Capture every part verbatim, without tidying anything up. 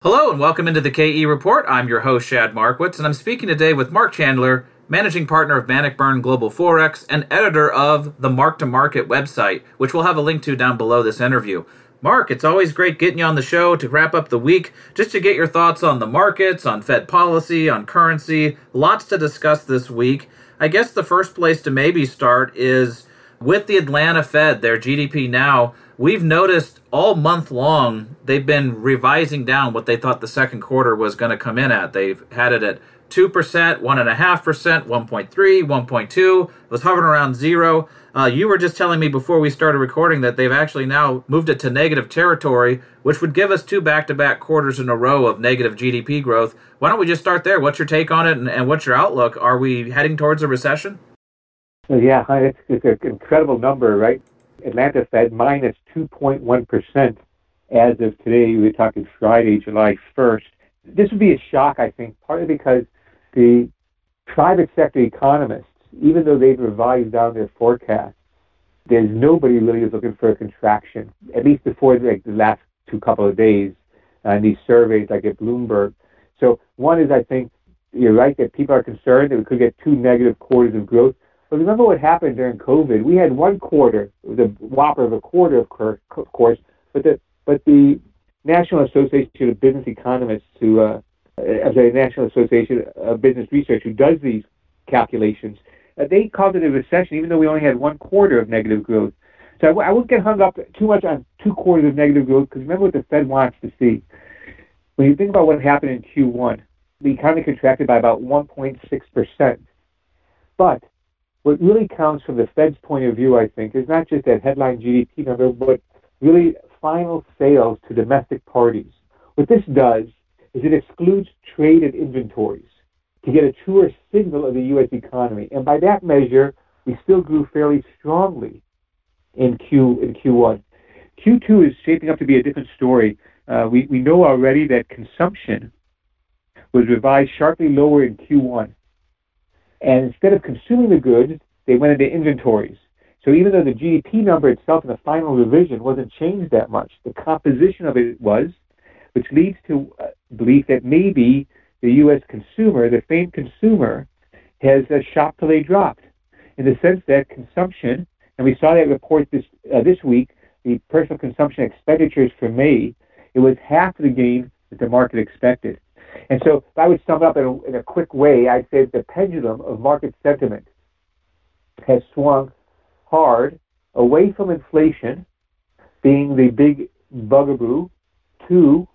Hello and welcome into the K E Report. I'm your host, Shad Markwitz, and I'm speaking today with Mark Chandler, managing partner of Bannockburn Global Forex and editor of the Mark to Market website, which we'll have a link to down below this interview. Mark, it's always great getting you on the show to wrap up the week, just to get your thoughts on the markets, on Fed policy, on currency. Lots to discuss this week. I guess the first place to maybe start is with the Atlanta Fed, their G D P now. We've noticed all month long they've been revising down what they thought the second quarter was going to come in at. They've had it at two percent, one point five percent, one point three, one point two. It was hovering around zero. Uh, you were just telling me before we started recording that they've actually now moved it to negative territory, which would give us two back-to-back quarters in a row of negative G D P growth. Why don't we just start there? What's your take on it, and, and what's your outlook? Are we heading towards a recession? Well, yeah, it's, it's an incredible number, right? Atlanta Fed minus two point one percent as of today. We're talking Friday, July first. This would be a shock, I think, partly because the private sector economists, even though they've revised down their forecasts, there's nobody really is looking for a contraction, at least before like, the last two couple of days, uh, in these surveys like at Bloomberg. So one is, I think, you're right that people are concerned that we could get two negative quarters of growth. But remember what happened during COVID? We had one quarter, it was a whopper of a quarter, of course, but the but the National Association of Business Economists, who, uh, as a National Association of Business Research, who does these calculations, uh, they called it a recession, even though we only had one quarter of negative growth. So I, w- I wouldn't get hung up too much on two quarters of negative growth, because remember what the Fed wants to see. When you think about what happened in Q one, the economy contracted by about one point six percent. But what really counts from the Fed's point of view, I think, is not just that headline G D P number, but really final sales to domestic parties. What this does is it excludes trade and inventories to get a truer signal of the U S economy. And by that measure, we still grew fairly strongly in Q in Q one. Q two is shaping up to be a different story. Uh, we, we know already that consumption was revised sharply lower in Q one. And instead of consuming the goods, they went into inventories. So even though the G D P number itself in the final revision wasn't changed that much, the composition of it was, which leads to uh, belief that maybe the U S consumer, the famed consumer, has uh, shopped till they dropped, in the sense that consumption, and we saw that report this uh, this week, the personal consumption expenditures for May, it was half the gain that the market expected. And so if I would sum it up in a, in a quick way, I'd say that the pendulum of market sentiment has swung hard away from inflation being the big bugaboo to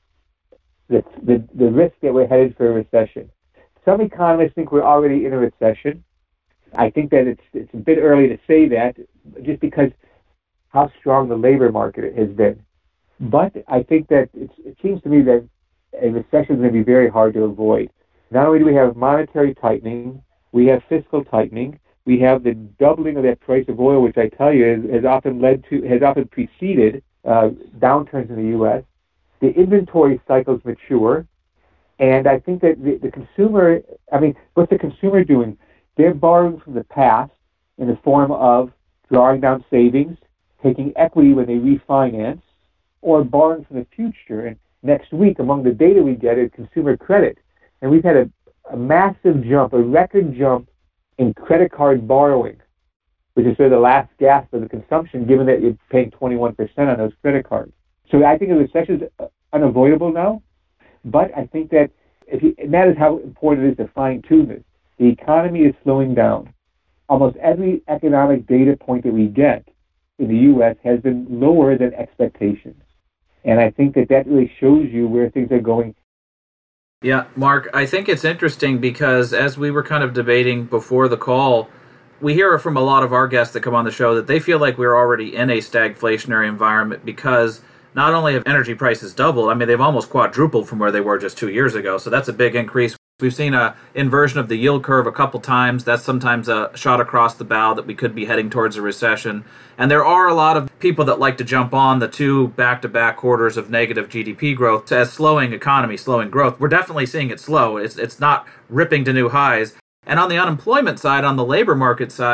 the, the, the risk that we're headed for a recession. Some economists think we're already in a recession. I think that it's, it's a bit early to say that, just because how strong the labor market has been. But I think that it's, it seems to me that a recession is going to be very hard to avoid. Not only do we have monetary tightening, we have fiscal tightening, we have the doubling of that price of oil, which I tell you has, has often led to, has often preceded uh, downturns in the U S. The inventory cycles mature, and I think that the, the consumer, I mean, what's the consumer doing? They're borrowing from the past in the form of drawing down savings, taking equity when they refinance, or borrowing from the future. And next week, among the data we get, is consumer credit. And we've had a, a massive jump, a record jump in credit card borrowing, which is sort of the last gasp of the consumption, given that you're paying twenty-one percent on those credit cards. So I think a recession is unavoidable now, but I think that, if you, and that is how important it is to fine-tune this. The economy is slowing down. Almost every economic data point that we get in the U S has been lower than expectations. And I think that that really shows you where things are going. Yeah, Mark, I think it's interesting because as we were kind of debating before the call, we hear from a lot of our guests that come on the show that they feel like we're already in a stagflationary environment because not only have energy prices doubled, I mean, they've almost quadrupled from where they were just two years ago. So that's a big increase. We've seen a inversion of the yield curve a couple times. That's sometimes a shot across the bow that we could be heading towards a recession. And there are a lot of people that like to jump on the two back-to-back quarters of negative G D P growth as slowing economy, slowing growth. We're definitely seeing it slow. It's, it's not ripping to new highs. And on the unemployment side, on the labor market side,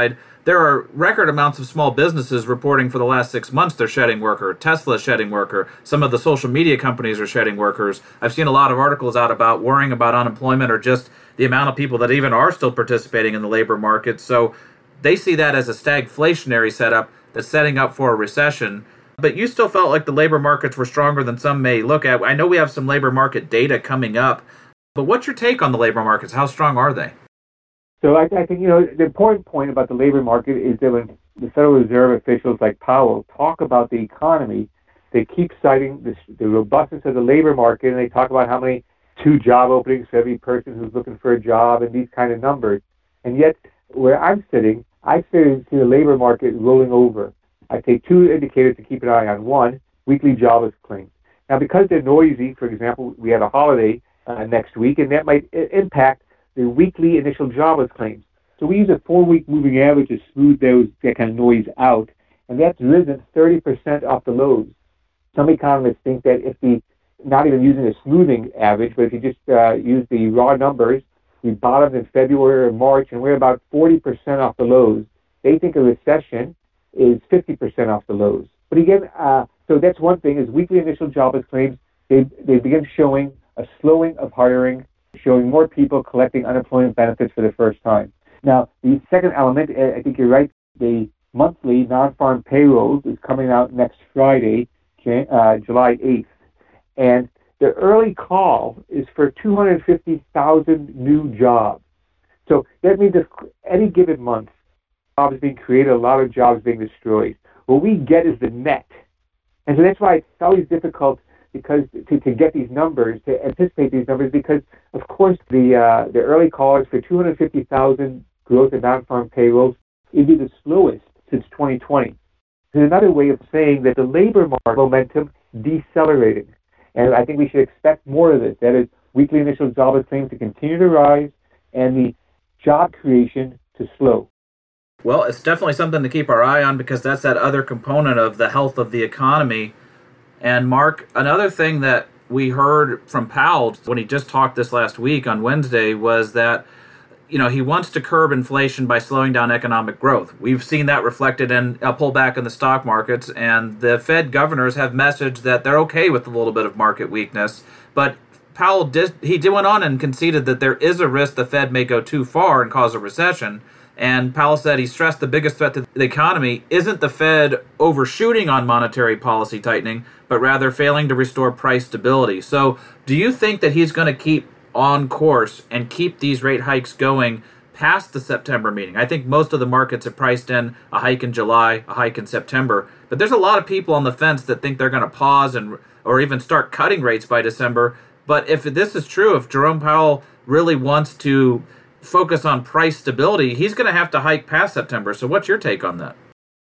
there are record amounts of small businesses reporting for the last six months they're shedding worker. Tesla shedding worker. Some of the social media companies are shedding workers. I've seen a lot of articles out about worrying about unemployment or just the amount of people that even are still participating in the labor market. So they see that as a stagflationary setup that's setting up for a recession. But you still felt like the labor markets were stronger than some may look at. I know we have some labor market data coming up, but what's your take on the labor markets? How strong are they? So I, I think, you know, the important point about the labor market is that when the Federal Reserve officials like Powell talk about the economy, they keep citing this, the robustness of the labor market, and they talk about how many two job openings for every person who's looking for a job and these kind of numbers. And yet, where I'm sitting, I see the labor market rolling over. I take two indicators to keep an eye on. One, weekly jobless claims. Now, because they're noisy, for example, we have a holiday uh, next week, and that might I- impact the weekly initial jobless claims. So we use a four-week moving average to smooth those that kind of noise out, and that's risen thirty percent off the lows. Some economists think that if the, not even using a smoothing average, but if you just uh, use the raw numbers, we bottomed in February or March, and we're about forty percent off the lows. They think a recession is fifty percent off the lows. But again, uh, so that's one thing, is weekly initial jobless claims, they, they begin showing a slowing of hiring, showing more people collecting unemployment benefits for the first time. Now, the second element, I think you're right, the monthly non-farm payrolls is coming out next Friday, uh, July eighth. And the early call is for two hundred fifty thousand new jobs. So that means if any given month, jobs being created, a lot of jobs being destroyed. What we get is the net. And so that's why it's always difficult because to, to get these numbers, to anticipate these numbers, because, of course, the uh, the early call is for two hundred fifty thousand growth in non-farm payrolls. It'd be the slowest since twenty twenty. There's another way of saying that the labor market momentum decelerating. And I think we should expect more of this. That is, weekly initial jobless claims to continue to rise and the job creation to slow. Well, it's definitely something to keep our eye on because that's that other component of the health of the economy. And Mark, another thing that we heard from Powell when he just talked this last week on Wednesday was that, you know, he wants to curb inflation by slowing down economic growth. We've seen that reflected in a pullback in the stock markets, and the Fed governors have messaged that they're okay with a little bit of market weakness. But Powell did, he did went on and conceded that there is a risk the Fed may go too far and cause a recession. And Powell said he stressed the biggest threat to the economy isn't the Fed overshooting on monetary policy tightening, but rather failing to restore price stability. So do you think that he's going to keep on course and keep these rate hikes going past the September meeting? I think most of the markets have priced in a hike in July, a hike in September, but there's a lot of people on the fence that think they're going to pause and or even start cutting rates by December. But if this is true, if Jerome Powell really wants to focus on price stability, he's going to have to hike past September. So what's your take on that?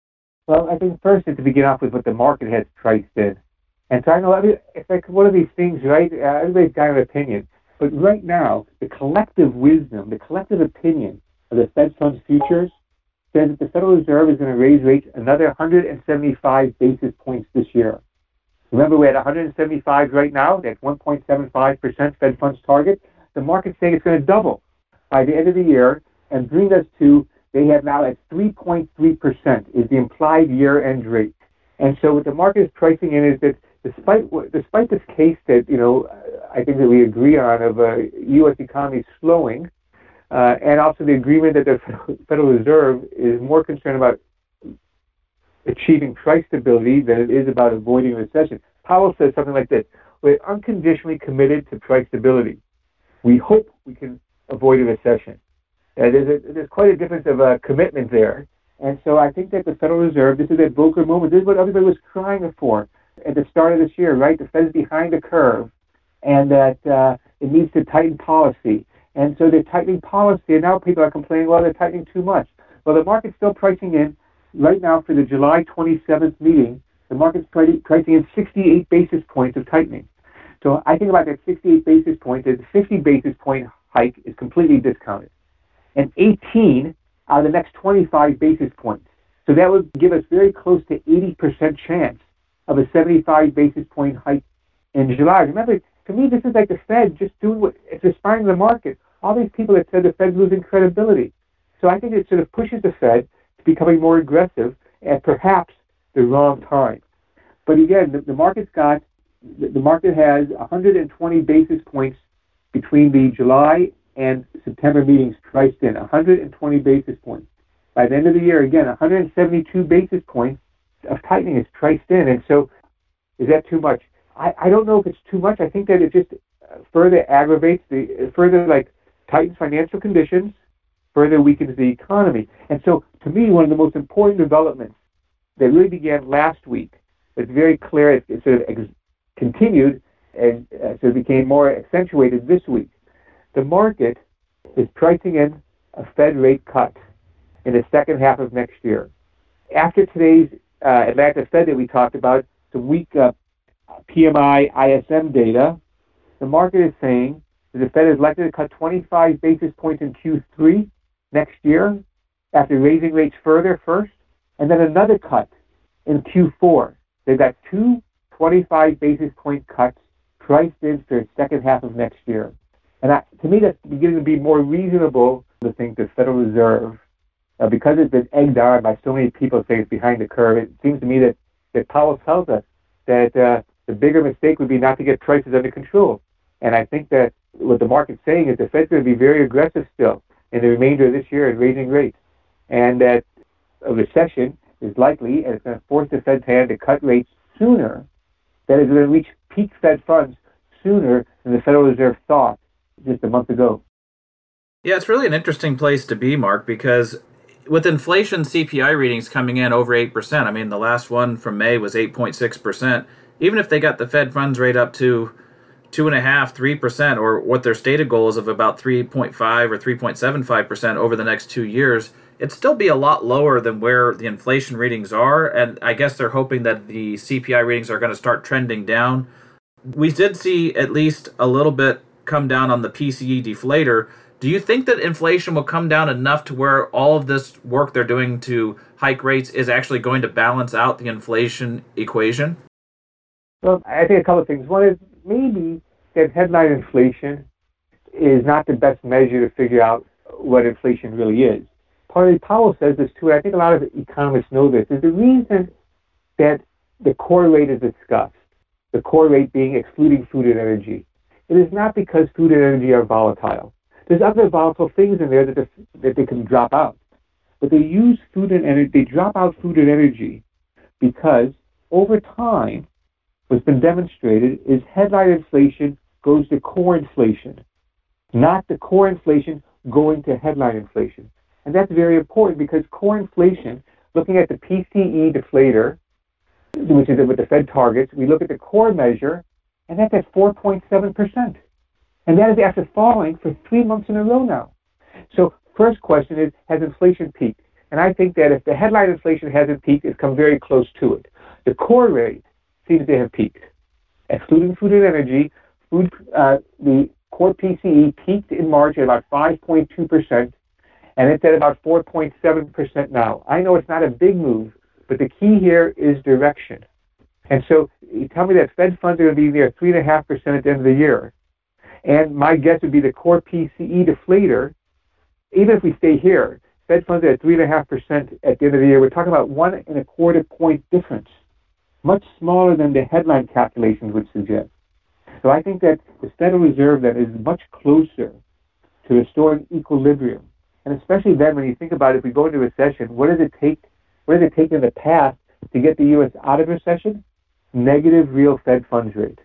Well, I think first is to begin off with what the market has priced in. And so I know every, it's like one of these things, right? Uh, everybody's got an opinion. But right now, the collective wisdom, the collective opinion of the Fed funds futures says that the Federal Reserve is going to raise rates another one hundred seventy-five basis points this year. Remember, we're at one hundred seventy-five right now. That's one point seven five percent Fed funds target. The market's saying it's going to double by the end of the year and bring us to, they have now at three point three percent is the implied year-end rate. And so what the market is pricing in is that despite despite this case that, you know, I think that we agree on of a U S economy slowing, uh, and also the agreement that the Federal Reserve is more concerned about achieving price stability than it is about avoiding recession. Powell says something like this: we're unconditionally committed to price stability. We hope we can avoid a recession. Uh, there's, a, there's quite a difference of uh, commitment there. And so I think that the Federal Reserve, this is a Volcker moment. This is what everybody was crying for at the start of this year, right? The Fed is behind the curve, and that uh, it needs to tighten policy. And so they're tightening policy, and now people are complaining, well, they're tightening too much. Well, the market's still pricing in right now for the July twenty-seventh meeting. The market's pricing in sixty-eight basis points of tightening. So I think about that sixty-eight basis points, the fifty basis point hike is completely discounted. And eighteen out of the next twenty-five basis points. So that would give us very close to eighty percent chance of a seventy-five basis point hike in July. Remember, to me, this is like the Fed just doing what, it's responding to the market. All these people that said the Fed's losing credibility. So I think it sort of pushes the Fed to becoming more aggressive at perhaps the wrong time. But again, the, the market's got, the, the market has one hundred twenty basis points between the July and September meetings priced in, one hundred twenty basis points. By the end of the year, again, one hundred seventy-two basis points of tightening is priced in. And so is that too much? I, I don't know if it's too much. I think that it just further aggravates, the further like tightens financial conditions, further weakens the economy. And so to me, one of the most important developments that really began last week, it's very clear, it, it sort of ex- continued and uh, sort of became more accentuated this week. The market is pricing in a Fed rate cut in the second half of next year. After today's uh, Atlanta Fed that we talked about, some weak uh, P M I I S M data, the market is saying that the Fed is likely to cut twenty-five basis points in Q three next year after raising rates further first, and then another cut in Q four. They've got two twenty-five basis point cuts priced in for the second half of next year. And that, to me, that's beginning to be more reasonable to think the Federal Reserve, uh, because it's been egged on by so many people saying it's behind the curve. It seems to me that, that Powell tells us that uh, the bigger mistake would be not to get prices under control. And I think that what the market's saying is the Fed's going to be very aggressive still in the remainder of this year in raising rates. And that a recession is likely, and it's going to force the Fed's hand to cut rates sooner, that is going to reach peak Fed funds sooner than the Federal Reserve thought just a month ago. Yeah, it's really an interesting place to be, Mark, because with inflation C P I readings coming in over eight percent, I mean, the last one from May was eight point six percent. Even if they got the Fed funds rate up to two point five, three percent, or what their stated goal is of about three point five or three point seven five percent over the next two years, it'd still be a lot lower than where the inflation readings are. And I guess they're hoping that the C P I readings are going to start trending down. We did see at least a little bit come down on the P C E deflator. Do you think that inflation will come down enough to where all of this work they're doing to hike rates is actually going to balance out the inflation equation? Well, I think a couple of things. One is maybe that headline inflation is not the best measure to figure out what inflation really is. Partly Powell says this too, and I think a lot of economists know this, is the reason that the core rate is discussed, the core rate being excluding food and energy. It is not because food and energy are volatile. There's other volatile things in there that, the, that they can drop out. But they use food and energy, they drop out food and energy because over time, what's been demonstrated is headline inflation goes to core inflation, not the core inflation going to headline inflation. And that's very important because core inflation, looking at the P C E deflator, which is what the Fed targets, we look at the core measure, and that's at four point seven percent. And that is after falling for three months in a row now. So first question is, has inflation peaked? And I think that if the headline inflation hasn't peaked, it's come very close to it. The core rate seems to have peaked. Excluding food and energy, food, uh, the core P C E peaked in March at about five point two percent, and it's at about four point seven percent now. I know it's not a big move, but the key here is direction. And so you tell me that Fed funds are going to be near three point five percent at the end of the year. And my guess would be the core P C E deflator, even if we stay here, Fed funds are at three point five percent at the end of the year. We're talking about one and a quarter point difference, much smaller than the headline calculations would suggest. So I think that the Federal Reserve then is much closer to restoring equilibrium. And especially then when you think about it, if we go into recession, what does it take, what does it take in the past to get the U S out of recession? Negative real Fed funds rate.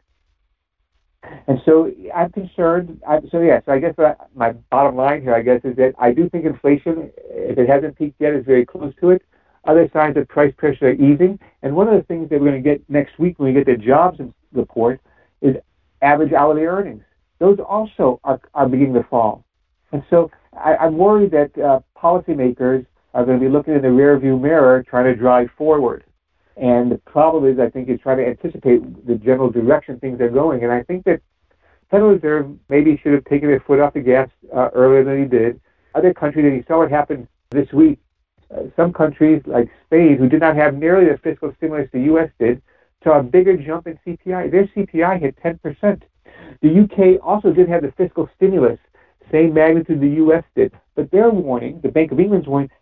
And so I'm concerned. I'm, so yeah, so I guess my bottom line here, I guess, is that I do think inflation, if it hasn't peaked yet, is very close to it. Other signs of price pressure are easing. And one of the things that we're going to get next week when we get the jobs report is average hourly earnings. Those also are, are beginning to fall. And so I, I'm worried that uh, policymakers are going to be looking in the rearview mirror trying to drive forward. And the problem is, I think, is trying to anticipate the general direction things are going. And I think that Federal Reserve maybe should have taken their foot off the gas uh, earlier than he did. Other countries, and you saw what happened this week, uh, some countries like Spain, who did not have nearly the fiscal stimulus the U S did, saw a bigger jump in C P I. Their C P I hit ten percent. The U K also did have the fiscal stimulus, same magnitude the U S did. But they're warning, the Bank of England's warning,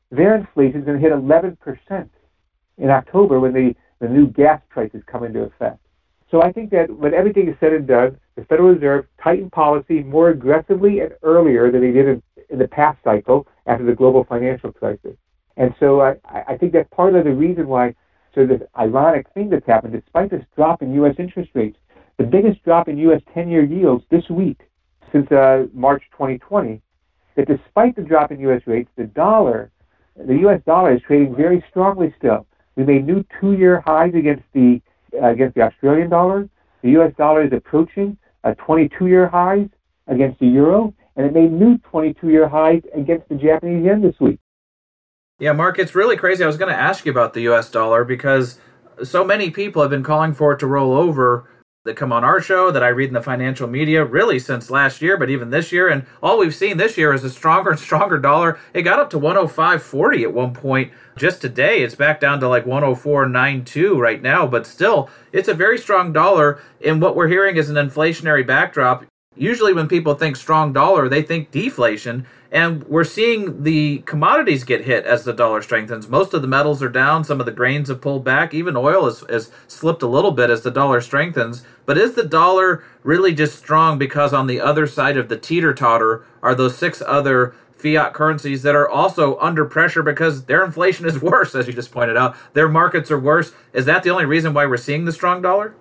their inflation is going to hit eleven percent in October when the, the new gas prices come into effect. So I think that when everything is said and done, the Federal Reserve tightened policy more aggressively and earlier than they did in, in the past cycle after the global financial crisis. And so I, I think that's part of the reason why, so this ironic thing that's happened, despite this drop in U S interest rates, the biggest drop in U S ten-year yields this week since uh, March twenty twenty, that despite the drop in U S rates, the dollar, the U S dollar is trading very strongly still. We made new two-year highs against the uh, against the Australian dollar. The U S dollar is approaching uh, twenty-two-year highs against the euro, and it made new twenty-two-year highs against the Japanese yen this week. Yeah, Mark, it's really crazy. I was going to ask you about the U S dollar because so many people have been calling for it to roll over that come on our show, that I read in the financial media, really since last year, but even this year. And all we've seen this year is a stronger and stronger dollar. It got up to one oh five forty at one point. Just today, it's back down to like one oh four ninety-two right now. But still, it's a very strong dollar. And what we're hearing is an inflationary backdrop. Usually when people think strong dollar, they think deflation. And we're seeing the commodities get hit as the dollar strengthens. Most of the metals are down. Some of the grains have pulled back. Even oil has, has slipped a little bit as the dollar strengthens. But is the dollar really just strong because on the other side of the teeter-totter are those six other fiat currencies that are also under pressure because their inflation is worse, as you just pointed out? Their markets are worse. Is that the only reason why we're seeing the strong dollar?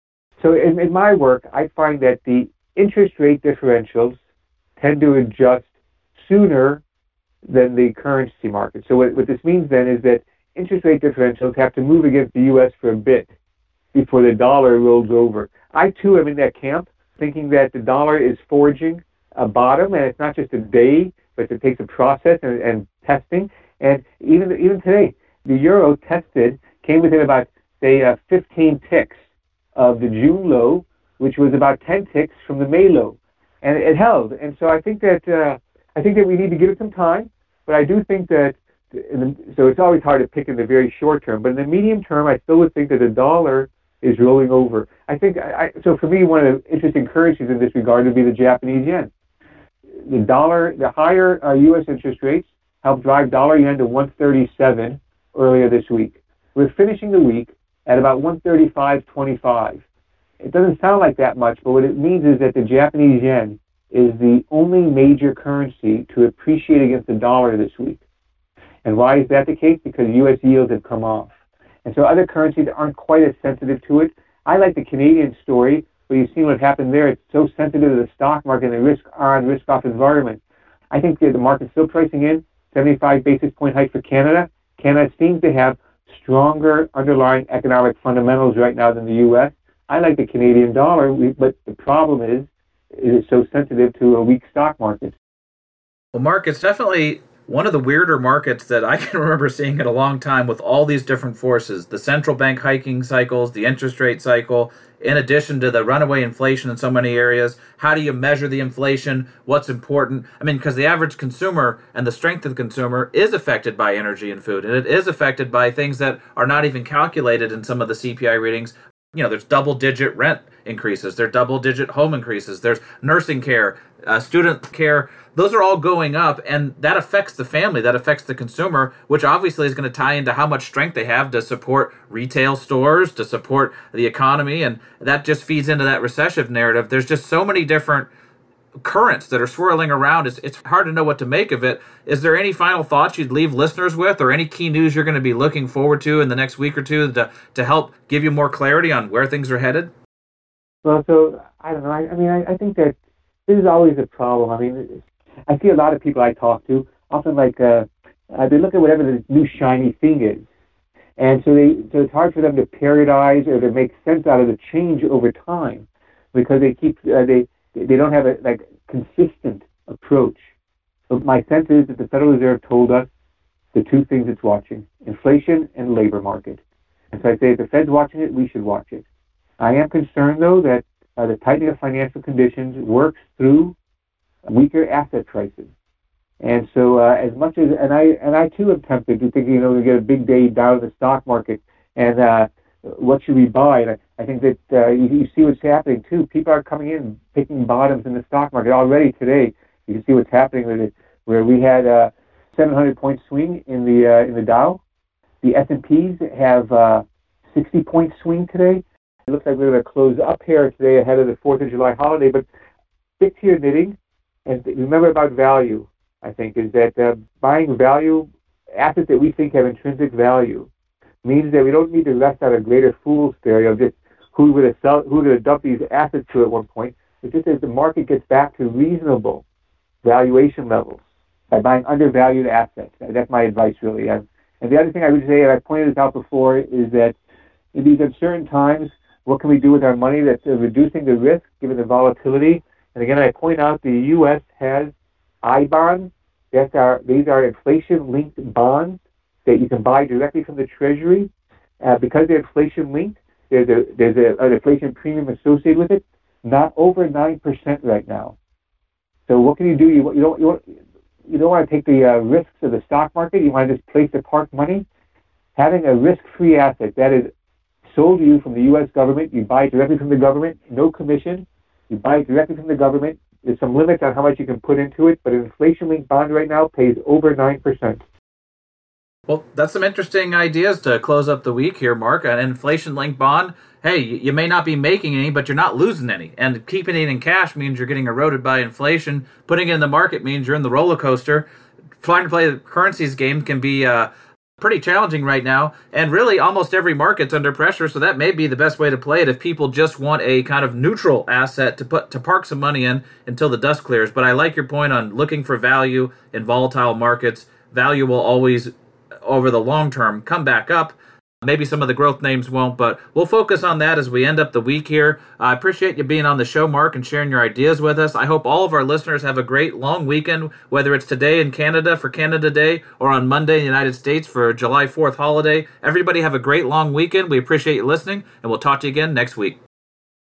So in, in my work, I find that the interest rate differentials tend to adjust sooner than the currency market. So what, what this means then is that interest rate differentials have to move against the U S for a bit before the dollar rolls over. I too am in that camp, thinking that the dollar is forging a bottom, and it's not just a day, but it takes a process and, and testing. And even even today, the euro tested, came within about, say, uh, fifteen ticks of the June low, which was about ten ticks from the May low. And it held. And so I think that uh, I think that we need to give it some time, but I do think that, in the, so it's always hard to pick in the very short term, but in the medium term, I still would think that the dollar is rolling over. I think, I, so for me, one of the interesting currencies in this regard would be the Japanese yen. The dollar, the higher uh, U S interest rates helped drive dollar yen to one thirty-seven earlier this week. We're finishing the week at about one thirty-five twenty-five. It doesn't sound like that much, but what it means is that the Japanese yen is the only major currency to appreciate against the dollar this week. And why is that the case? Because U S yields have come off. And so other currencies aren't quite as sensitive to it. I like the Canadian story, where you've seen what happened there. It's so sensitive to the stock market and the risk-on, risk-off environment. I think that the market's still pricing in seventy-five basis point hike for Canada. Canada seems to have stronger underlying economic fundamentals right now than the U S. I like the Canadian dollar, but the problem is it is so sensitive to a weak stock market. Well, Mark, it's definitely one of the weirder markets that I can remember seeing in a long time, with all these different forces, the central bank hiking cycles, the interest rate cycle, in addition to the runaway inflation in so many areas. How do you measure the inflation? What's important? I mean, because the average consumer and the strength of the consumer is affected by energy and food, and it is affected by things that are not even calculated in some of the C P I readings. You know, there's double-digit rent increases, there's double-digit home increases, there's nursing care, uh, student care. Those are all going up, and that affects the family, that affects the consumer, which obviously is going to tie into how much strength they have to support retail stores, to support the economy, and that just feeds into that recessionary narrative. There's just so many different currents that are swirling around. It's, it's hard to know what to make of it. Is there any final thoughts you'd leave listeners with, or any key news you're going to be looking forward to in the next week or two to, to help give you more clarity on where things are headed? Well, so, I don't know. I, I mean, I, I think that this is always a problem. I mean, I see a lot of people I talk to, often like, uh, uh, they look at whatever the new shiny thing is. And so they, so it's hard for them to periodize or to make sense out of the change over time, because they keep, uh, they, they don't have a like consistent approach. But my sense is that the Federal Reserve told us the two things it's watching: inflation and labor market. And so I say if the Fed's watching it, we should watch it. I am concerned, though, that uh, the tightening of financial conditions works through weaker asset prices. And so uh, as much as, and I and I too am tempted to think, you know, we get a big day down in the stock market, and uh, what should we buy? And I, I think that uh, you, you see what's happening too. People are coming in, picking bottoms in the stock market already today. You can see what's happening with it, where we had uh, seven hundred point swing in the uh, in the Dow. The S and Ps have uh, sixty point swing today. It looks like we're going to close up here today ahead of the fourth of July holiday, but stick to your knitting and remember about value, I think, is that uh, buying value, assets that we think have intrinsic value, means that we don't need to rest on a greater fool's theory of just who would have sell, who would have dumped these assets to at one point. It's just as the market gets back to reasonable valuation levels by buying undervalued assets. That's my advice, really. And, and the other thing I would say, and I pointed this out before, is that in these uncertain times, what can we do with our money that's uh, reducing the risk given the volatility? And again, I point out the U S has I bonds. That's our, these are inflation-linked bonds that you can buy directly from the Treasury. Uh, because they're inflation-linked, there's, a, there's a, an inflation premium associated with it, not over nine percent right now. So what can you do? You, you, don't, you, don't, you don't want to take the uh, risks of the stock market. You want to just place the park money. Having a risk-free asset that is sold to you from the U S government, you buy it directly from the government, no commission. You buy it directly from the government. There's some limits on how much you can put into it, but an inflation-linked bond right now pays over nine percent. Well, that's some interesting ideas to close up the week here, Mark. An inflation-linked bond, hey, you may not be making any, but you're not losing any. And keeping it in cash means you're getting eroded by inflation. Putting it in the market means you're in the roller coaster. Trying to play the currencies game can be uh, pretty challenging right now. And really, almost every market's under pressure, so that may be the best way to play it if people just want a kind of neutral asset to put to park some money in until the dust clears. But I like your point on looking for value in volatile markets. Value will always, over the long term, come back up. Maybe some of the growth names won't, but we'll focus on that as we end up the week here. I appreciate you being on the show, Mark, and sharing your ideas with us. I hope all of our listeners have a great long weekend, whether it's today in Canada for Canada Day or on Monday in the United States for July fourth holiday. Everybody have a great long weekend. We appreciate you listening, and we'll talk to you again next week.